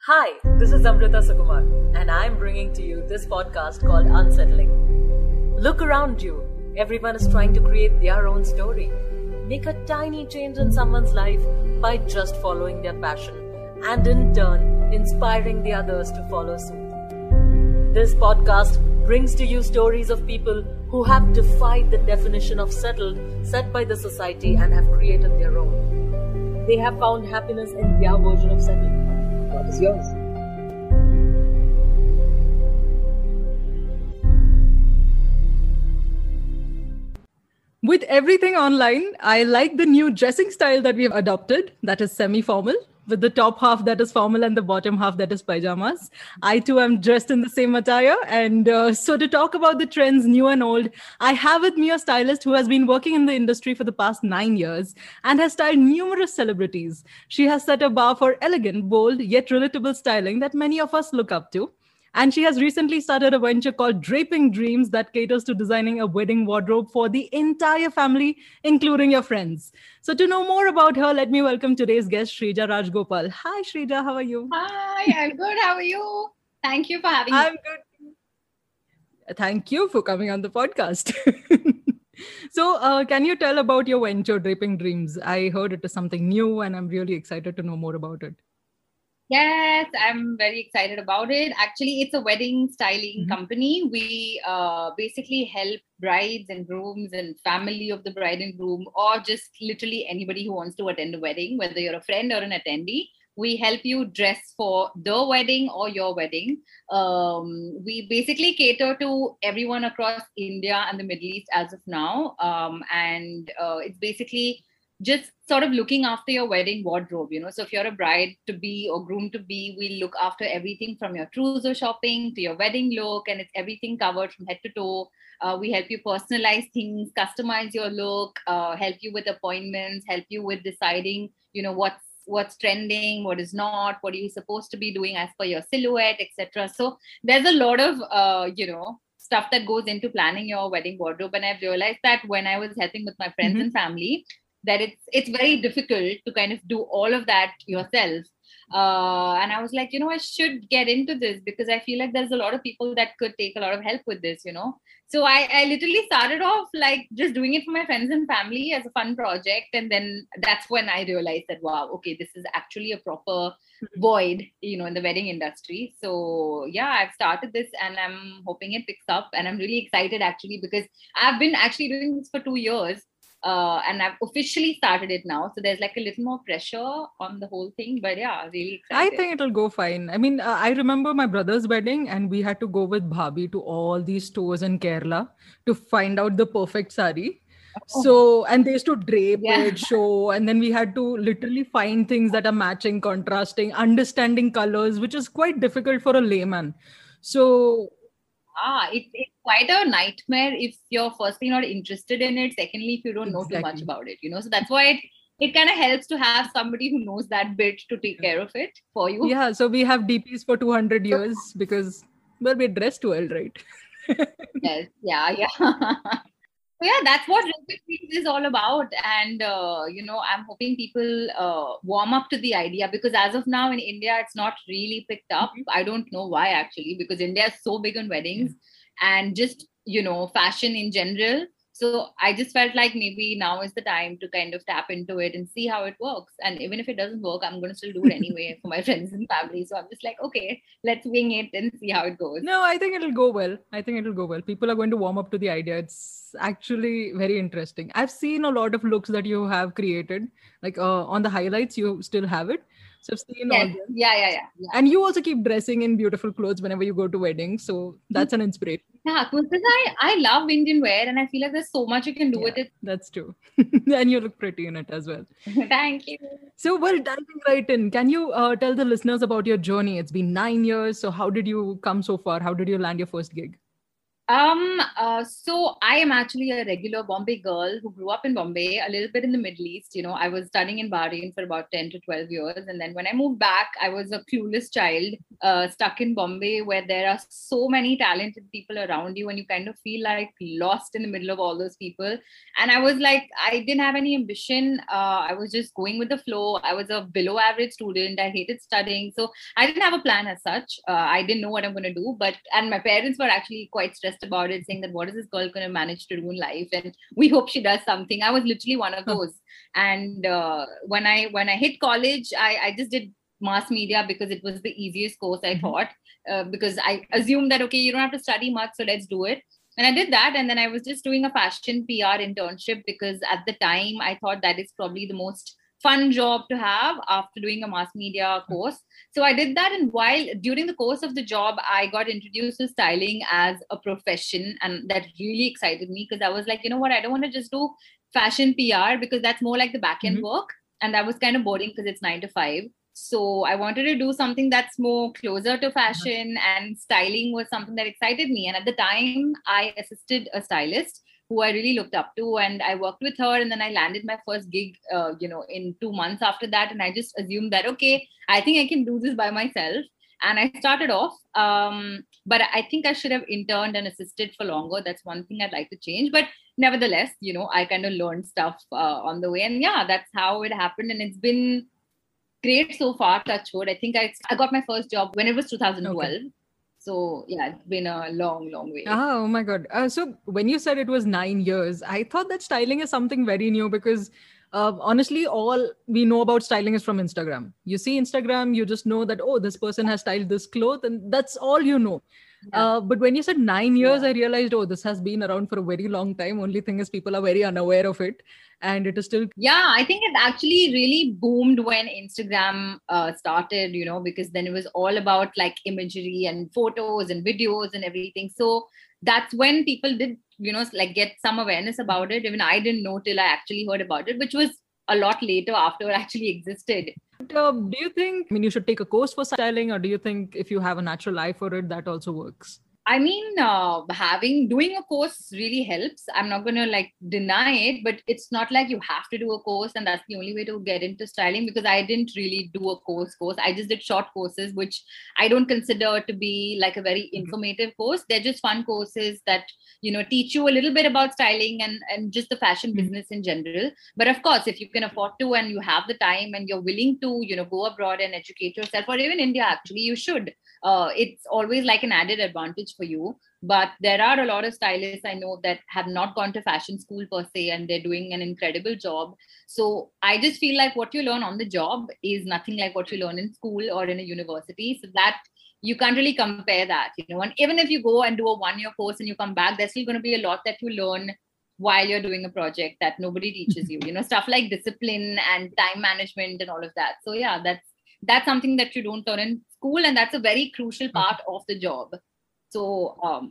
Hi, this is Amrita Sukumar, and I'm bringing to you this podcast called Unsettling. Look around you. Everyone is trying to create their own story. Make a tiny change in someone's life by just following their passion and in turn, inspiring the others to follow suit. This podcast brings to you stories of people who have defied the definition of settled set by the society and have created their own. They have found happiness in their version of settled. What is yours? With everything online, I like the new dressing style that we have adopted, that is semi-formal, with the top half that is formal and the bottom half that is pajamas. I too am dressed in the same attire. And so to talk about the trends, new and old, I have with me a stylist who has been working in the industry for the past 9 years and has styled numerous celebrities. She has set a bar for elegant, bold, yet relatable styling that many of us look up to. And she has recently started a venture called Draping Dreams that caters to designing a wedding wardrobe for the entire family, including your friends. So to know more about her, let me welcome today's guest, Shrija Rajgopal. Hi, Shrija. How are you? Hi, I'm good. How are you? Thank you for having me. I'm good. Thank you for coming on the podcast. So can you tell about your venture, Draping Dreams? I heard it is something new and I'm really excited to know more about it. Yes, I'm very excited about it. Actually, it's a wedding styling company. We basically help brides and grooms and family of the bride and groom, or just literally anybody who wants to attend a wedding, whether you're a friend or an attendee. We help you dress for the wedding or your wedding. We basically cater to everyone across India and the Middle East as of now. And it's basically just sort of looking after your wedding wardrobe, So if you're a bride to be or groom to be, we look after everything from your trousseau shopping to your wedding look, and it's everything covered from head to toe. We help you personalize things, customize your look, help you with appointments, help you with deciding, what's trending, what is not, what are you supposed to be doing as per your silhouette, etc. So there's a lot of, stuff that goes into planning your wedding wardrobe. And I've realized that when I was helping with my friends and family, that it's very difficult to kind of do all of that yourself. And I was like, I should get into this because I feel like there's a lot of people that could take a lot of help with this, So I literally started off like just doing it for my friends and family as a fun project. And then that's when I realized that, wow, okay, this is actually a proper void, in the wedding industry. So yeah, I've started this and I'm hoping it picks up. And I'm really excited actually because I've been actually doing this for 2 years. And I've officially started it now. So there's like a little more pressure on the whole thing. But yeah, really excited. I think it'll go fine. I mean, I remember my brother's wedding and we had to go with Bhabhi to all these stores in Kerala to find out the perfect sari. So, and they used to drape it, show, and then we had to literally find things that are matching, contrasting, understanding colors, which is quite difficult for a layman. So it's quite a nightmare if you're firstly not interested in it. Secondly, if you don't know too much about it, So that's why it kind of helps to have somebody who knows that bit to take care of it for you. Yeah. So we have DPs for 200 years because, we're dressed well, right? Yes. Yeah. So yeah, that's what Draping Dreams is all about. And, I'm hoping people warm up to the idea because as of now in India, it's not really picked up. I don't know why actually, because India is so big on weddings and just, fashion in general. So I just felt like maybe now is the time to kind of tap into it and see how it works. And even if it doesn't work, I'm going to still do it anyway for my friends and family. So I'm just like, okay, let's wing it and see how it goes. No, I think it'll go well. People are going to warm up to the idea. It's actually very interesting. I've seen a lot of looks that you have created, like on the highlights, you still have it. So I've seen all them. Yeah. And you also keep dressing in beautiful clothes whenever you go to weddings. So that's an inspiration. Yeah, because I love Indian wear and I feel like there's so much you can do with it. That's true. And you look pretty in it as well. Thank you. So, diving right in, can you tell the listeners about your journey? It's been 9 years. So how did you come so far? How did you land your first gig? So I am actually a regular Bombay girl who grew up in Bombay, a little bit in the Middle East. I was studying in Bahrain for about 10 to 12 years. And then when I moved back, I was a clueless child, stuck in Bombay, where there are so many talented people around you and you kind of feel like lost in the middle of all those people. And I was like, I didn't have any ambition. I was just going with the flow. I was a below average student. I hated studying. So I didn't have a plan as such. I didn't know what I'm going to do. And my parents were actually quite stressed about it, saying that what is this girl going to manage to do in life, and we hope she does something. I was literally one of those. And when I hit college, I just did mass media because it was the easiest course, I thought, because I assumed that, okay, you don't have to study much, so let's do it. And I did that. And then I was just doing a fashion PR internship because at the time I thought that is probably the most fun job to have after doing a mass media course. So I did that. And during the course of the job, I got introduced to styling as a profession. And that really excited me because I was like, you know what, I don't want to just do fashion PR because that's more like the back end work. And that was kind of boring because it's 9 to 5. So I wanted to do something that's more closer to fashion, and styling was something that excited me. And at the time, I assisted a stylist who I really looked up to, and I worked with her, and then I landed my first gig, in 2 months after that. And I just assumed that, okay, I think I can do this by myself. And I started off, but I think I should have interned and assisted for longer. That's one thing I'd like to change. But nevertheless, I kind of learned stuff on the way. And yeah, that's how it happened. And it's been great so far, touch wood. I think I got my first job when it was 2012. Okay. So yeah, it's been a long, long way. Oh my God. So when you said it was 9 years, I thought that styling is something very new because honestly, all we know about styling is from Instagram. You see Instagram, you just know that, oh, this person has styled this cloth, and that's all you know. Yeah. But when you said 9 years, I realized, oh, this has been around for a very long time. Only thing is people are very unaware of it. And it is still... Yeah, I think it actually really boomed when Instagram started, because then it was all about like imagery and photos and videos and everything. So that's when people did, get some awareness about it. Even I didn't know till I actually heard about it, which was a lot later after it actually existed. Do you think, you should take a course for styling, or do you think if you have a natural eye for it, that also works? I mean, doing a course really helps. I'm not going to deny it, but it's not like you have to do a course and that's the only way to get into styling, because I didn't really do a course. I just did short courses, which I don't consider to be like a very informative course. They're just fun courses that, teach you a little bit about styling and just the fashion business in general. But of course, if you can afford to and you have the time and you're willing to, go abroad and educate yourself, or even India, actually, you should. It's always like an added advantage for you. But there are a lot of stylists I know that have not gone to fashion school per se, and they're doing an incredible job. So I just feel like what you learn on the job is nothing like what you learn in school or in a university. So that you can't really compare that, and even if you go and do a 1-year course and you come back, there's still going to be a lot that you learn while you're doing a project that nobody teaches you, stuff like discipline and time management and all of that. So yeah, that's something that you don't learn in school, and that's a very crucial part of the job. So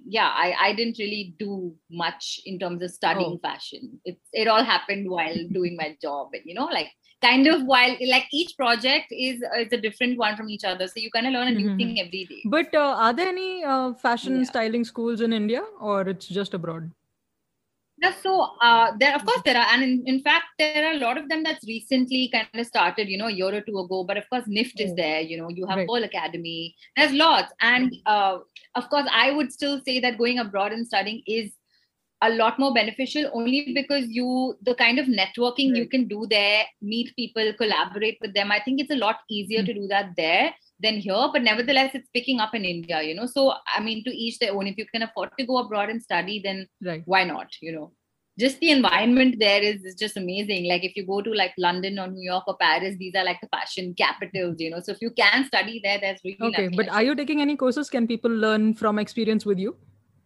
I didn't really do much in terms of studying fashion. It all happened while doing my job, and kind of while each project is a different one from each other. So you kind of learn a new thing every day. But are there any fashion styling schools in India, or it's just abroad? Yeah, so there are, and in fact, there are a lot of them that's recently kind of started, a year or two ago. But of course, NIFT is there. You have Pearl Academy. There's lots, and of course, I would still say that going abroad and studying is a lot more beneficial, only because the kind of networking you can do there, meet people, collaborate with them. I think it's a lot easier to do that there than here, but nevertheless, it's picking up in India, So, I mean, to each their own. If you can afford to go abroad and study, then why not, Just the environment there is just amazing. Like if you go to London or New York or Paris, these are like the fashion capitals, So if you can study there, there's really okay. But are you taking any courses? Can people learn from experience with you?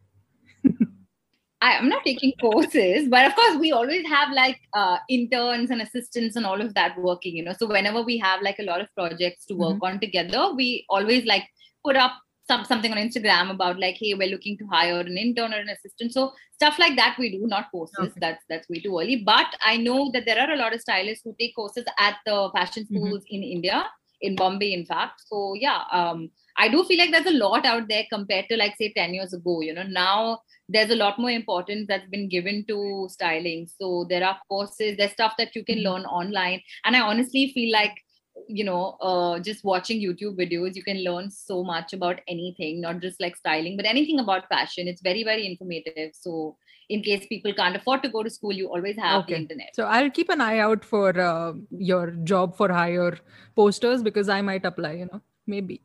I'm not taking courses, but of course we always have interns and assistants and all of that working, So whenever we have a lot of projects to work on together, we always put up something on Instagram about hey, we're looking to hire an intern or an assistant. So stuff like that we do, not courses. Okay. That's way too early. But I know that there are a lot of stylists who take courses at the fashion schools in India. in Bombay, in fact. So yeah, I do feel like there's a lot out there compared to like say 10 years ago. Now there's a lot more importance that's been given to styling. So there are courses, there's stuff that you can learn online. And I honestly feel like, just watching YouTube videos, you can learn so much about anything, not just like styling, but anything about fashion. It's very, very informative. So in case people can't afford to go to school, you always have the internet. So I'll keep an eye out for your job for hire posters, because I might apply, maybe.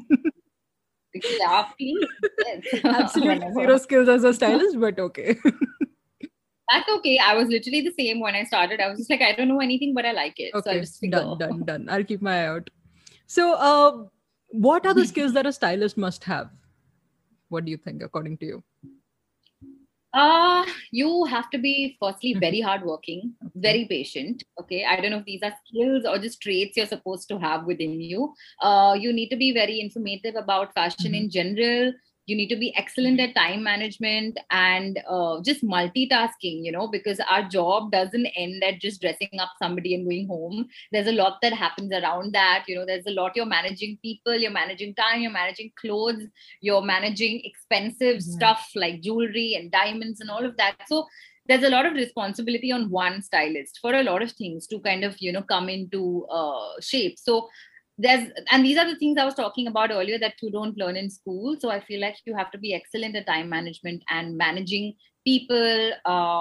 Yeah, please. Yes. Absolutely zero skills as a stylist, but okay. That's okay. I was literally the same when I started. I was just like, I don't know anything, but I like it. Okay, so I just figure. Done. I'll keep my eye out. So what are the skills that a stylist must have? What do you think, according to you? You have to be firstly very hardworking, very patient. Okay. I don't know if these are skills or just traits you're supposed to have within you. You need to be very informative about fashion in general. You need to be excellent at time management and just multitasking, because our job doesn't end at just dressing up somebody and going home. There's a lot that happens around that. There's a lot. You're managing people, you're managing time, you're managing clothes, you're managing expensive stuff like jewelry and diamonds and all of that. So there's a lot of responsibility on one stylist for a lot of things to kind of, come into shape. So these are the things I was talking about earlier that you don't learn in school. So I feel like you have to be excellent at time management and managing people,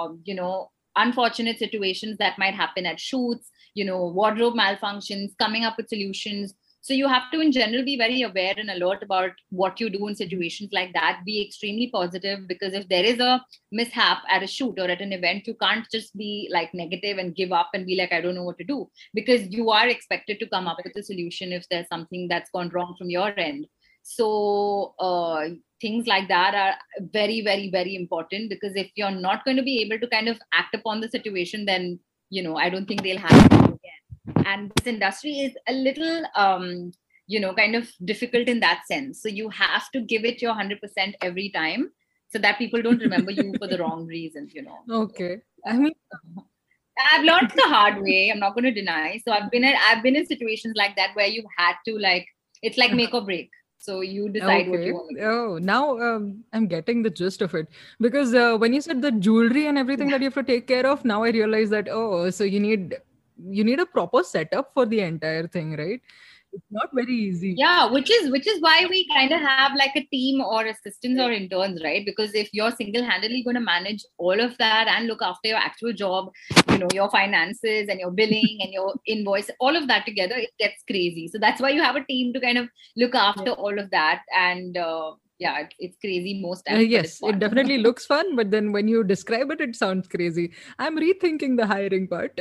unfortunate situations that might happen at shoots, wardrobe malfunctions, coming up with solutions. So you have to in general be very aware and alert about what you do in situations like that. Be extremely positive, because if there is a mishap at a shoot or at an event, you can't just be like negative and give up and be like, I don't know what to do, because you are expected to come up with a solution if there's something that's gone wrong from your end. So things like that are very, very, very important, because if you're not going to be able to kind of act upon the situation, then, I don't think they'll have you again. And this industry is a little, kind of difficult in that sense. So you have to give it your 100% every time, so that people don't remember you for the wrong reasons, Okay. I mean, I've learned the hard way. I'm not going to deny. So I've been in situations like that where you've had to it's like make or break. So you decide what you want to do. Oh, now I'm getting the gist of it. Because when you said the jewelry and everything that you have to take care of, now I realize that, so you need a proper setup for the entire thing, right? It's not very easy. Yeah, which is why we kind of have like a team or assistants or interns, right? Because if you're single-handedly going to manage all of that and look after your actual job, your finances and your billing and your invoice, all of that together, it gets crazy. So that's why you have a team to kind of look after all of that. And it's crazy most times. Yes, it definitely looks fun, but then when you describe it, it sounds crazy. I'm rethinking the hiring part.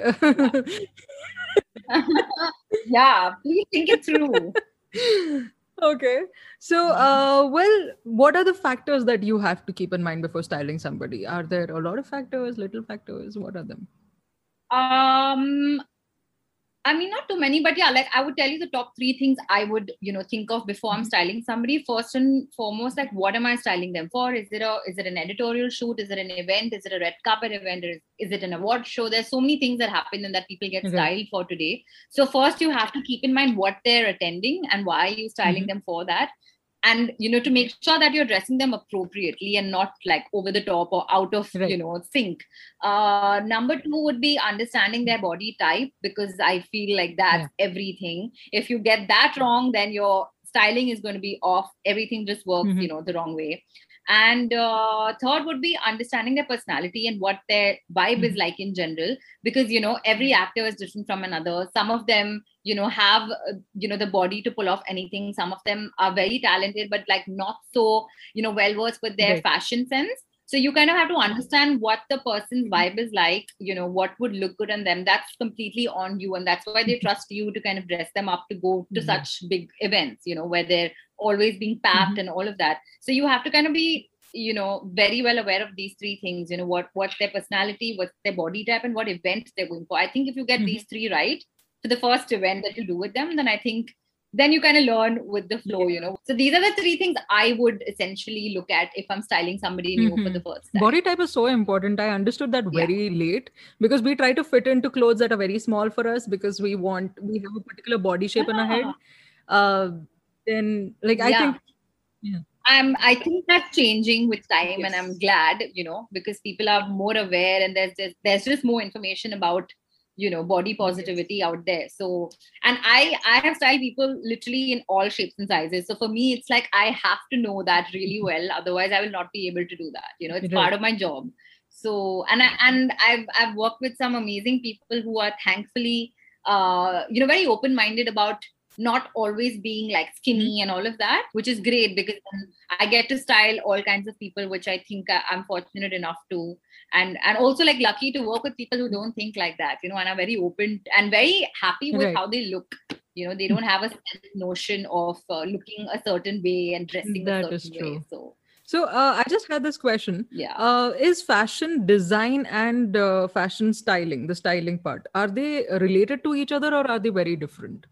Yeah, please think it through. Okay. So, what are the factors that you have to keep in mind before styling somebody? Are there a lot of factors, little factors? What are them? I mean, not too many, but yeah, like I would tell you the top 3 things I would, think of before I'm styling somebody. First and foremost, like, what am I styling them for? Is it an editorial shoot? Is it an event? Is it a red carpet event? Is it an award show? There's so many things that happen and that people get styled for today. So first you have to keep in mind what they're attending and why you're styling them for that. And, to make sure that you're dressing them appropriately and not like over the top or out of, sync. Number 2 would be understanding their body type, because I feel like that's everything. If you get that wrong, then your styling is going to be off. Everything just works, the wrong way. And third would be understanding their personality and what their vibe is like in general, because, every actor is different from another. Some of them, have, the body to pull off anything. Some of them are very talented, but like not so, well-versed with their fashion sense. So you kind of have to understand what the person's vibe is like, what would look good on them. That's completely on you. And that's why they trust you to kind of dress them up to go to such big events, where they're always being packed and all of that. So you have to kind of be, very well aware of these 3 things, what's their personality, what's their body type, and what event they're going for. I think if you get these 3 right for the first event that you do with them, then I think then you kind of learn with the flow, you know. So these are the three things I would essentially look at if I'm styling somebody new for the first time. Body type is so important. I understood that very late, because we try to fit into clothes that are very small for us because we have a particular body shape in our head. Then like, I think, I think that's changing with time, and I'm glad, you know, because people are more aware, and there's just more information about, you know, body positivity out there. So, and I have styled people literally in all shapes and sizes. So for me, it's like I have to know that really well. Otherwise, I will not be able to do that. You know, it's part of my job. So, and I've worked with some amazing people who are thankfully, you know, very open-minded about not always being like skinny and all of that, which is great, because I get to style all kinds of people, which I think I'm fortunate enough to, and also like lucky to work with people who don't think like that, you know, and are very open and very happy with how they look. You know, they don't have a notion of looking a certain way and dressing a certain way. So I just had this question. Is fashion design and fashion styling, the styling part, are they related to each other, or are they very different?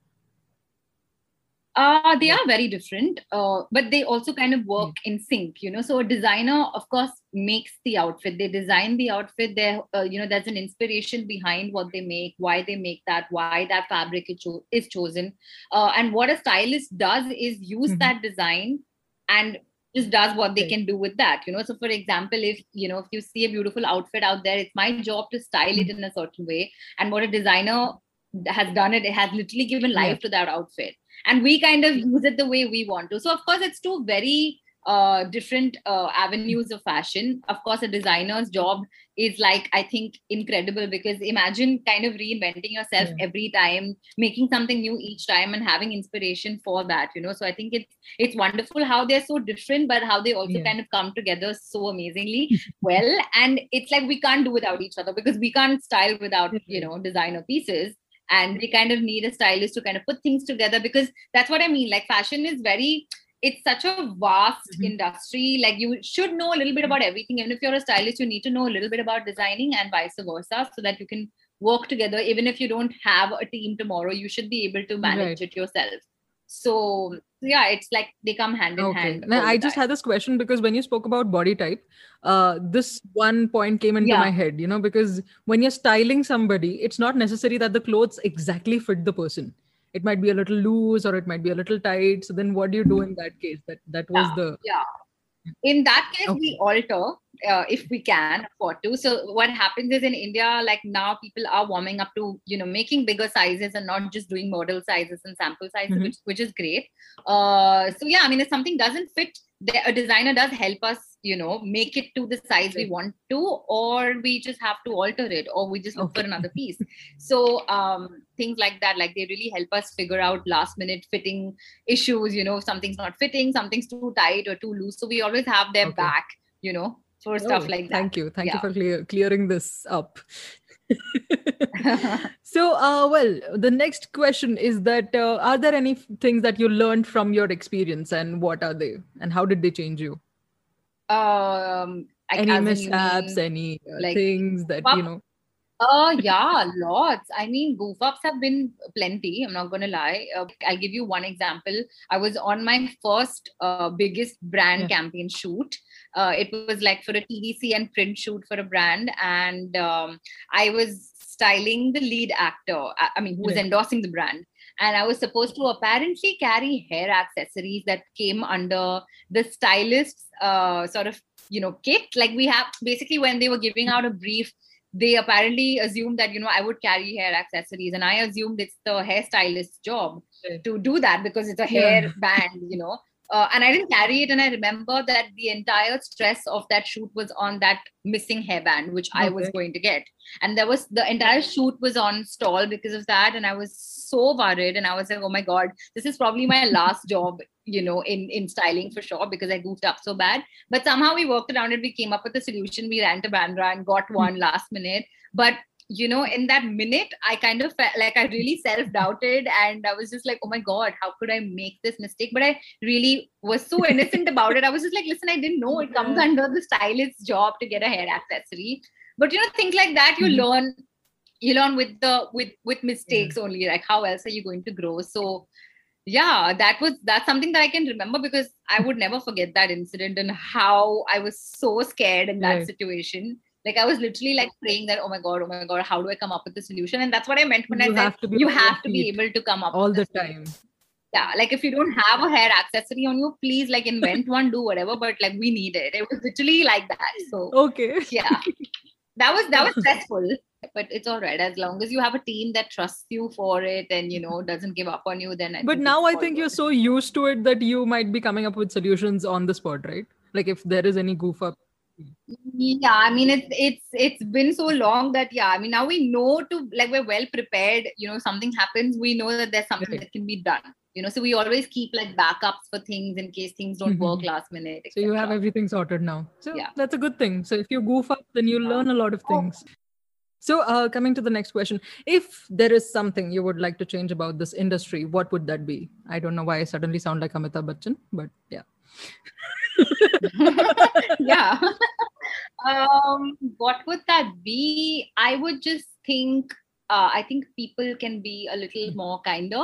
They are very different, but they also kind of work in sync, you know. So a designer, of course, makes the outfit. They design the outfit. There, you know, there's an inspiration behind what they make, why they make that, why that fabric is chosen. And what a stylist does is use that design and just does what they can do with that, you know. So for example, if you see a beautiful outfit out there, it's my job to style it in a certain way. And what a designer has done, it has literally given life to that outfit. And we kind of use it the way we want to. So of course, it's two very different avenues of fashion. Of course, a designer's job is like, I think, incredible, because imagine kind of reinventing yourself every time, making something new each time, and having inspiration for that, you know. So I think it's wonderful how they're so different, but how they also kind of come together so amazingly well. And it's like we can't do without each other, because we can't style without, you know, designer pieces. And they kind of need a stylist to kind of put things together, because that's what I mean. Like fashion is it's such a vast industry. Like you should know a little bit about everything. Even if you're a stylist, you need to know a little bit about designing and vice versa, so that you can work together. Even if you don't have a team tomorrow, you should be able to manage it yourself. So yeah, it's like they come hand in hand. Now, I just had this question because when you spoke about body type, this one point came into my head, you know, because when you're styling somebody, it's not necessary that the clothes exactly fit the person. It might be a little loose, or it might be a little tight. So then what do you do in that case? That was in that case, we alter if we can afford to. So what happens is, in India, like now people are warming up to, you know, making bigger sizes and not just doing model sizes and sample sizes, which is great. So yeah, I mean, if something doesn't fit, a designer does help us, you know, make it to the size we want to, or we just have to alter it, or we just look for another piece. So things like that, like they really help us figure out last minute fitting issues, you know, if something's not fitting, something's too tight or too loose. So we always have their back, you know, for stuff like that. Thank you for clearing this up. So well, the next question is that are there any things that you learned from your experience, and what are they, and how did they change you? Any mishaps, any things that you know? Yeah, lots. I mean, goof ups have been plenty. I'm not going to lie. I'll give you one example. I was on my first biggest brand campaign shoot. It was like for a TVC and print shoot for a brand. And I was styling the lead actor, who was endorsing the brand. And I was supposed to apparently carry hair accessories that came under the stylist's sort of, you know, kit. Like we have, basically when they were giving out a brief, they apparently assumed that, you know, I would carry hair accessories. And I assumed it's the hairstylist's job to do that, because it's a hair band, you know. And I didn't carry it. And I remember that the entire stress of that shoot was on that missing hairband, which I was going to get. And the entire shoot was on stall because of that. And I was so worried. And I was like, oh my God, this is probably my last job, you know, in styling for sure, because I goofed up so bad. But somehow we worked around it. We came up with a solution. We ran to Bandra and got one last minute. But you know, in that minute, I kind of felt like I really self-doubted, and I was just like, oh my God, how could I make this mistake? But I really was so innocent about it. I was just like, listen, I didn't know it comes under the stylist's job to get a hair accessory. But you know, things like that, you learn with mistakes only. Like how else are you going to grow? So Yeah, that's something that I can remember because I would never forget that incident and how I was so scared in that Right. situation. Like I was literally like praying that, oh my God, how do I come up with a solution? And that's what I meant when I You said have to be you on your have to be feet able to come up all with a the solution. time. Yeah, like if you don't have a hair accessory on you, please like invent one, do whatever, but like we need it. It was literally like that. So Okay. yeah, that was stressful, but it's all right as long as you have a team that trusts you for it and doesn't give up on you. Then I But think now it's I all think you're good. so used to it that you might be coming up with solutions on the spot, right? Like if there is any goof up. Yeah, I mean it's been so long that yeah, I mean now we know to like we're well prepared. Something happens, we know that there's something Right. that can be done. So we always keep like backups for things in case things don't work last minute, So you have etc. everything sorted now. So Yeah. that's a good thing. So if you goof up, then you learn a lot of Oh, things. So coming to the next question, if there is something you would like to change about this industry, what would that be? I don't know why I suddenly sound like Amitabh Bachchan, but yeah. yeah. What would that be? I would just think, I think people can be a little more kinder.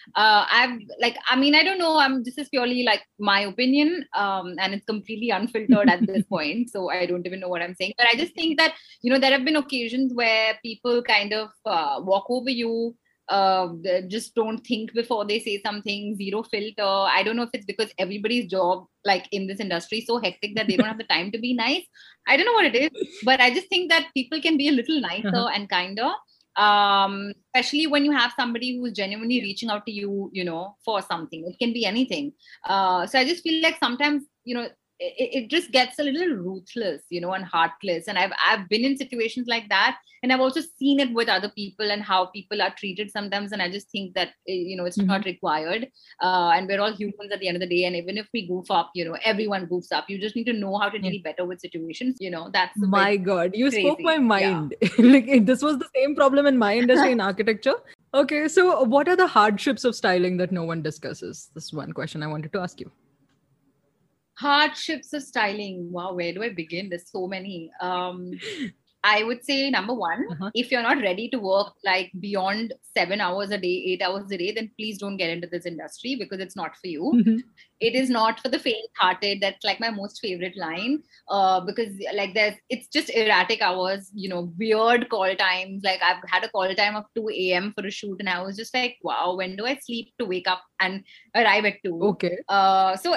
I mean, I don't know. This is purely like my opinion, and it's completely unfiltered at this point. So I don't even know what I'm saying. But I just think that, there have been occasions where people kind of walk over you, they just don't think before they say something, zero filter. I don't know if it's because everybody's job, like in this industry, is so hectic that they don't have the time to be nice. I don't know what it is, but I just think that people can be a little nicer Uh-huh. and kinder. Especially when you have somebody who's genuinely reaching out to you, for something. It can be anything. So I just feel like sometimes, it just gets a little ruthless, and heartless. And I've been in situations like that, and I've also seen it with other people and how people are treated sometimes. And I just think that it's not required. And we're all humans at the end of the day. And even if we goof up, everyone goofs up. You just need to know how to Yeah. deal better with situations. That's a bit My God, you spoke my crazy. Yeah. mind. This was the same problem in my industry in architecture. Okay, so what are the hardships of styling that no one discusses? This is one question I wanted to ask you. Hardships of styling. Wow, where do I begin? There's so many. I would say number one, Uh-huh. if you're not ready to work like beyond 7 hours a day, 8 hours a day, then please don't get into this industry because it's not for you. It is not for the faint-hearted. That's like my most favorite line. Because like it's just erratic hours, weird call times. Like I've had a call time of 2 a.m. for a shoot, and I was just like, wow, when do I sleep to wake up and arrive at 2? Okay. So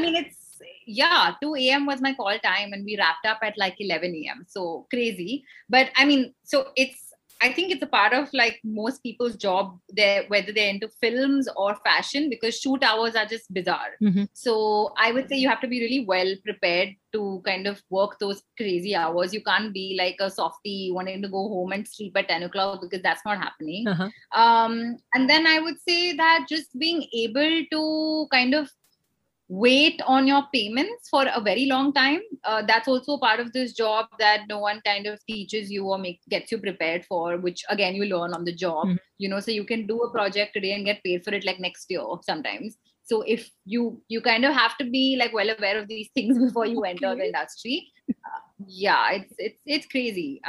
yeah, 2 a.m. was my call time, and we wrapped up at like 11 a.m. So crazy. But I mean, so I think it's a part of like most people's job there, whether they're into films or fashion, because shoot hours are just bizarre. So I would say you have to be really well prepared to kind of work those crazy hours. You can't be like a softie wanting to go home and sleep at 10 o'clock because that's not happening. Uh-huh. And then I would say that just being able to kind of wait on your payments for a very long time. That's also a part of this job that no one kind of teaches you or gets you prepared for, which again you learn on the job. So you can do a project today and get paid for it like next year sometimes. So if you kind of have to be like well aware of these things before you enter the industry. Yeah, it's crazy.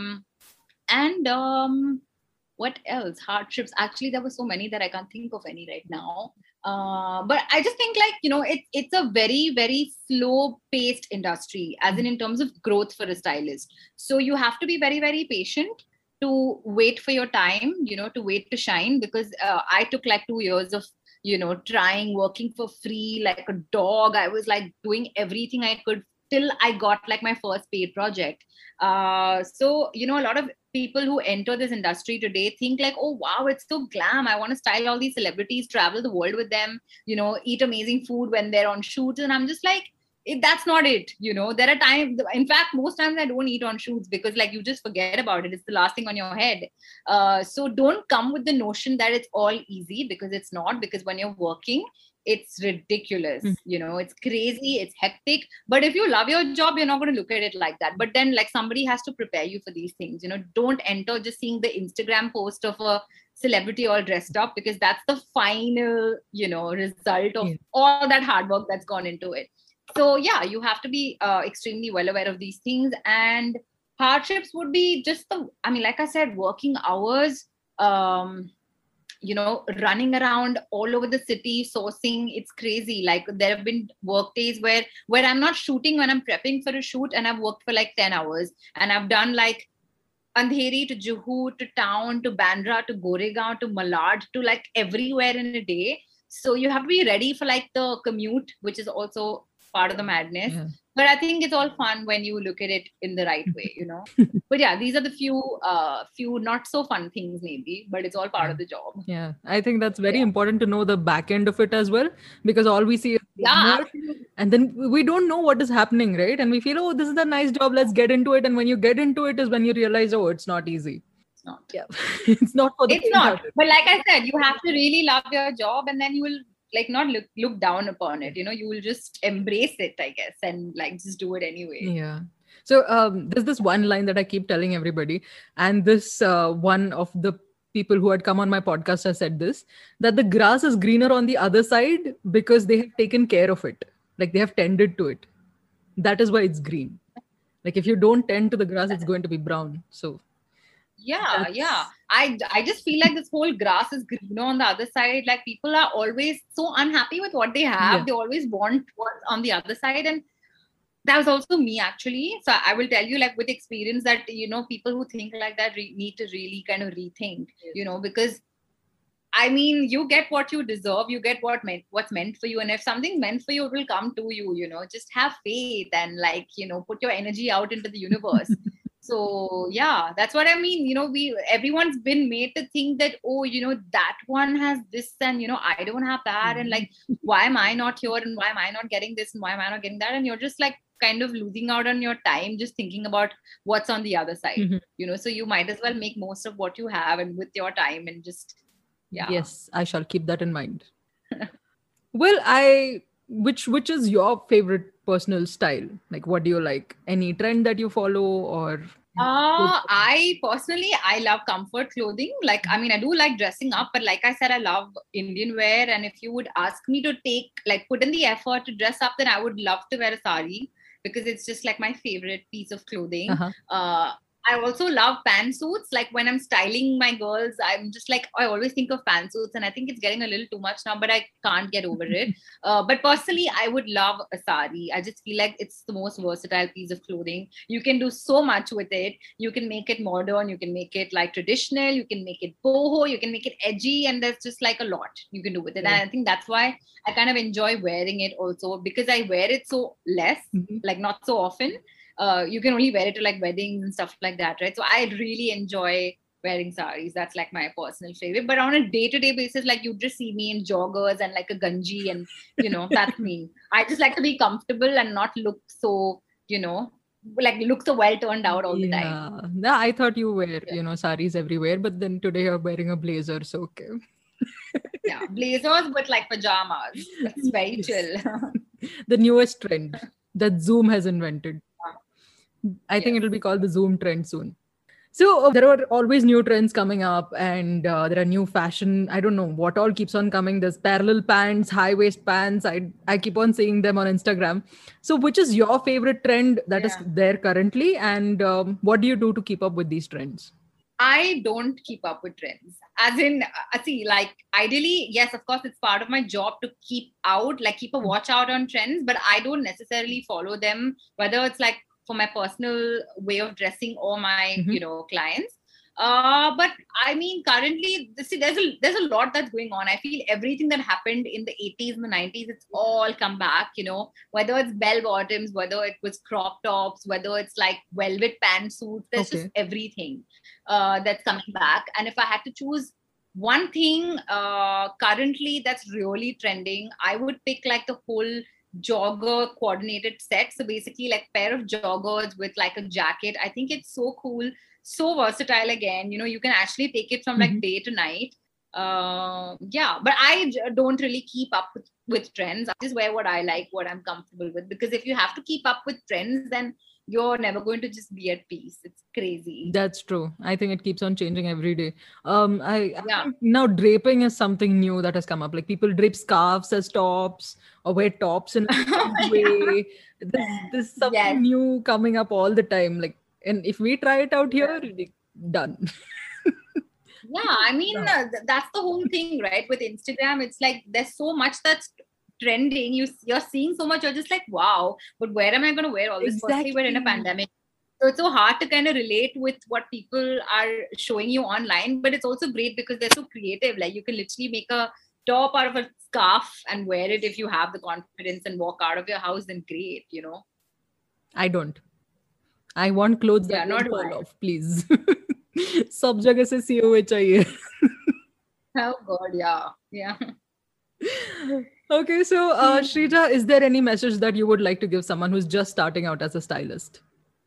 And what else? Hardships. Actually, there were so many that I can't think of any right now. But I just think like, it's a very, very slow paced industry, as in terms of growth for a stylist. So you have to be very, very patient to wait for your time, to wait to shine, because I took like 2 years of, trying, working for free, like a dog. I was like doing everything I could till I got like my first paid project. So, a lot of people who enter this industry today think like, oh, wow, it's so glam. I want to style all these celebrities, travel the world with them, eat amazing food when they're on shoots. And I'm just like, that's not it. There are times, in fact, most times I don't eat on shoots because like you just forget about it. It's the last thing on your head. So don't come with the notion that it's all easy, because it's not. Because when you're working, it's ridiculous. It's crazy, it's hectic. But if you love your job, you're not going to look at it like that. But then like somebody has to prepare you for these things. Don't enter just seeing the Instagram post of a celebrity all dressed up, because that's the final, result of all that hard work that's gone into it. So yeah, you have to be extremely well aware of these things. And hardships would be just like I said, working hours. running around all over the city, sourcing. It's crazy. Like there have been work days where I'm not shooting, when I'm prepping for a shoot, and I've worked for like 10 hours, and I've done like Andheri to Juhu to town to Bandra to Goregaon to Malad to like everywhere in a day. So you have to be ready for like the commute, which is also part of the madness. Yeah. But I think it's all fun when you look at it in the right way, But yeah, these are the few not so fun things maybe, but it's all part of the job. Yeah, I think that's very important to know the back end of it as well, because all we see is and then we don't know what is happening, right? And we feel, oh, this is a nice job, let's get into it. And when you get into it is when you realize, oh, it's not easy. It's not. Yeah, it's not for the. It's not. But like I said, you have to really love your job, and then you will like not look down upon it. You will just embrace it, I guess, and like just do it anyway. Yeah. So there's this one line that I keep telling everybody, and this one of the people who had come on my podcast has said this, that the grass is greener on the other side because they have taken care of it. Like they have tended to it. That is why it's green. Like if you don't tend to the grass, it's going to be brown. So yeah. I just feel like this whole grass is greener on the other side. Like people are always so unhappy with what they have. Yeah. They always want what's on the other side. And that was also me actually. So I will tell you, like with experience, that people who think like that need to really kind of rethink. Yes. Because I mean, you get what you deserve, you get what's meant for you, and if something's meant for you, it will come to you. Just have faith and like put your energy out into the universe. So yeah, that's what I mean. Everyone's been made to think that, oh, that one has this and I don't have that, and like why am I not here, and why am I not getting this, and why am I not getting that, and you're just like kind of losing out on your time just thinking about what's on the other side. Mm-hmm. So you might as well make most of what you have and with your time, and just Yes, I shall keep that in mind. Well, which is your favorite personal style? Like, what do you like? Any trend that you follow, or? I love comfort clothing. Like, I mean, I do like dressing up, but like I said, I love Indian wear. And if you would ask me to put in the effort to dress up, then I would love to wear a sari, because it's just like my favorite piece of clothing. Uh-huh. I also love pantsuits. Like when I'm styling my girls, I'm just like, I always think of pantsuits, and I think it's getting a little too much now, but I can't get over it. But personally, I would love a sari. I just feel like it's the most versatile piece of clothing. You can do so much with it. You can make it modern. You can make it like traditional. You can make it boho. You can make it edgy. And there's just like a lot you can do with it. And I think that's why I kind of enjoy wearing it also, because I wear it so less, like not so often. You can only wear it to like weddings and stuff like that, right? So I really enjoy wearing saris. That's like my personal favorite. But on a day-to-day basis, like you just see me in joggers and like a ganji, and that's me. I just like to be comfortable and not look so, look so well turned out all the time. Yeah, I thought you wear, saris everywhere, but then today you're wearing a blazer, so okay. Yeah, blazers with like pajamas. That's very chill. The newest trend that Zoom has invented. I think it'll be called the Zoom trend soon. So there are always new trends coming up, and there are new fashion. I don't know what all keeps on coming. There's parallel pants, high waist pants. I keep on seeing them on Instagram. So which is your favorite trend that is there currently? And what do you do to keep up with these trends? I don't keep up with trends. As in, like ideally, yes, of course, it's part of my job to keep a watch out on trends, but I don't necessarily follow them, whether it's like for my personal way of dressing or my, clients. But I mean, currently, there's a lot that's going on. I feel everything that happened in the 80s and the 90s, it's all come back, whether it's bell bottoms, whether it was crop tops, whether it's like velvet pantsuits, there's just everything that's coming back. And if I had to choose one thing currently that's really trending, I would pick like the whole jogger coordinated set. So basically like pair of joggers with like a jacket. I think it's so cool, so versatile again. You can actually take it from like day to night. But I don't really keep up with trends. I just wear what I like, what I'm comfortable with, because if you have to keep up with trends, then you're never going to just be at peace. It's crazy. That's true. I think it keeps on changing every day. I think now draping is something new that has come up. Like people drape scarves as tops or wear tops in a way. There's something new coming up all the time. Like, and if we try it out here, done. Yeah, I mean, that's the whole thing, right? With Instagram, it's like there's so much that's trending. You're seeing so much. You're just like, wow. But where am I going to wear all this? Firstly, we're in a pandemic, so it's so hard to kind of relate with what people are showing you online. But it's also great because they're so creative. Like you can literally make a top out of a scarf and wear it if you have the confidence and walk out of your house. Then great, you know. I don't. I want clothes that not fall off, please. सब जगह से सिए हुए चाहिए. Oh God, yeah. Okay, so Shrija, is there any message that you would like to give someone who's just starting out as a stylist?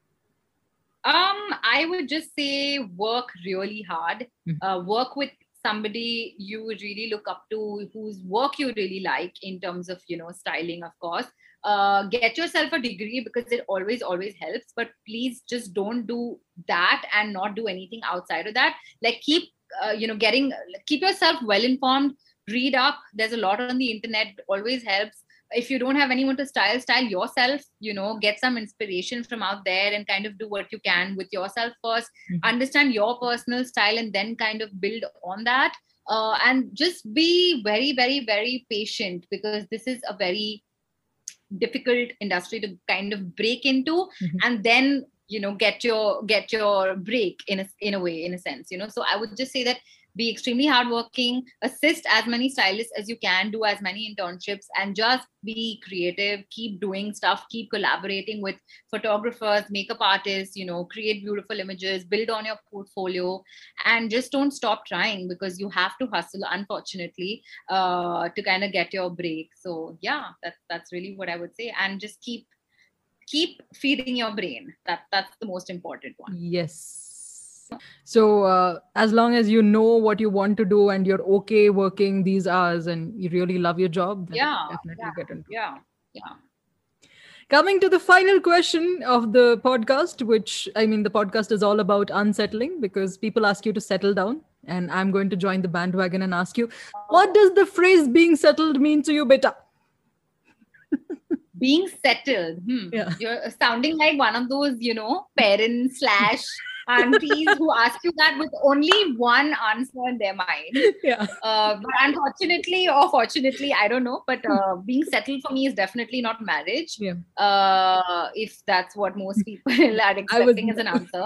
I would just say work really hard. Work with somebody you would really look up to, whose work you really like in terms of, you know, styling, of course. Get yourself a degree because it always helps, but please just don't do that and not do anything outside of that. Like keep yourself well informed, read up. There's a lot on the internet, always helps. If you don't have anyone to style yourself, you know, get some inspiration from out there and kind of do what you can with yourself first. Understand your personal style and then kind of build on that. And just be very, very, very patient, because this is a very difficult industry to kind of break into, and then, you know, get your break in a way, in a sense, you know. So I would just say that be extremely hardworking, assist as many stylists as you can, do as many internships, and just be creative, keep doing stuff, keep collaborating with photographers, makeup artists, you know, create beautiful images, build on your portfolio, and just don't stop trying, because you have to hustle, unfortunately, to kind of get your break. So yeah, that's really what I would say. And just keep feeding your brain. That's the most important one. Yes. So as long as you know what you want to do and you're okay working these hours and you really love your job, then definitely get into it. Yeah. Coming to the final question of the podcast, which, I mean, the podcast is all about unsettling, because people ask you to settle down, and I'm going to join the bandwagon and ask you, what does the phrase being settled mean to you, beta? Being settled. Yeah. You're sounding like one of those, you know, parents / aunties who ask you that with only one answer in their mind. Yeah. But unfortunately or fortunately, I don't know. But being settled for me is definitely not marriage. Yeah. If that's what most people are expecting as an answer.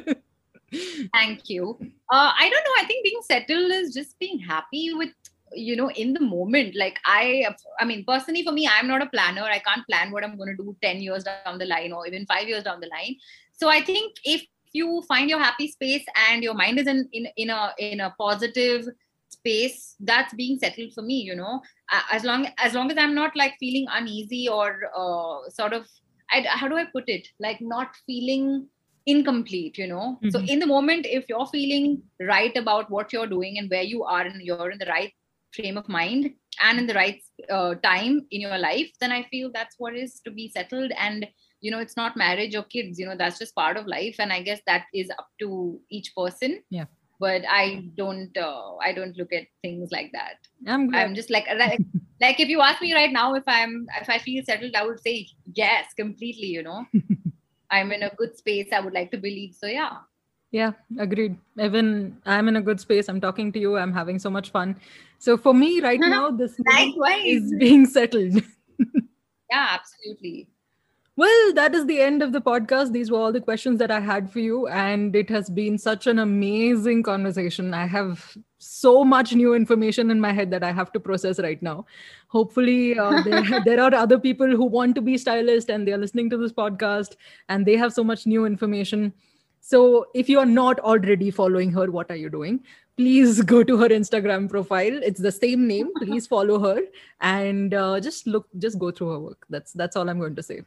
Thank you. I don't know. I think being settled is just being happy with, you know, in the moment. Like I mean, personally for me, I'm not a planner. I can't plan what I'm going to do 10 years down the line or even 5 years down the line. So I think if you find your happy space and your mind is in a positive space, that's being settled for me, you know. As long as I'm not like feeling uneasy or sort of, how do I put it, like not feeling incomplete, you know. So in the moment, if you're feeling right about what you're doing and where you are, and you're in the right frame of mind and in the right time in your life, then I feel that's what is to be settled. And you know, it's not marriage or kids, you know, that's just part of life, and I guess that is up to each person. Yeah. But I don't look at things like that. I'm just like if you ask me right now if I feel settled, I would say yes, completely, you know. I'm in a good space, I would like to believe. So yeah, agreed. Even I'm in a good space. I'm talking to you. I'm having so much fun. So for me right now, this is being settled. Yeah, absolutely. Well, that is the end of the podcast. These were all the questions that I had for you. And it has been such an amazing conversation. I have so much new information in my head that I have to process right now. Hopefully, there are other people who want to be stylists and they're listening to this podcast and they have so much new information. So if you are not already following her, what are you doing? Please go to her Instagram profile. It's the same name. Please follow her and just go through her work. That's all I'm going to say.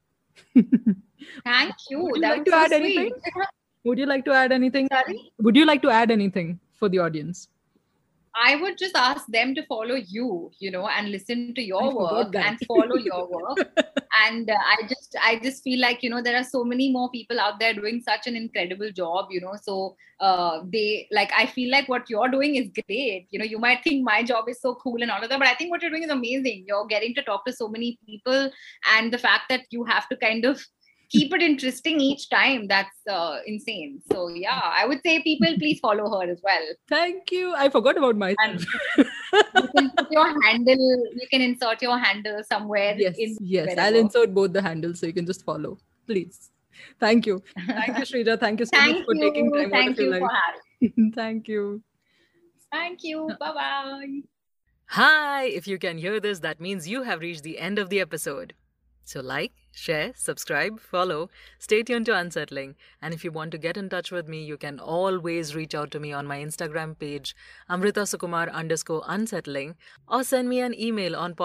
Thank you. Would you like to add anything? Would you like to add anything? Sorry? Would you like to add anything for the audience? I would just ask them to follow you, you know, and listen to your work and follow your work. And I just feel like, you know, there are so many more people out there doing such an incredible job, you know. So I feel like what you're doing is great. You know, you might think my job is so cool and all of that, but I think what you're doing is amazing. You're getting to talk to so many people, and the fact that you have to kind of keep it interesting each time. That's insane. So yeah, I would say people please follow her as well. Thank you. I forgot about myself. And you can put your handle, you can insert your handle somewhere. Yes, wherever. I'll insert both the handles so you can just follow. Please. Thank you. Thank you, Shrija. Thank you so much for taking time out of your life. For having. Thank you. Thank you. Bye-bye. Hi! If you can hear this, that means you have reached the end of the episode. So like, share, subscribe, follow, stay tuned to Unsettling. And if you want to get in touch with me, you can always reach out to me on my Instagram page, amritasukumar_unsettling, or send me an email on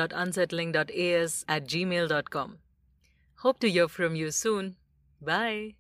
podcast.unsettling.as@gmail.com. Hope to hear from you soon. Bye.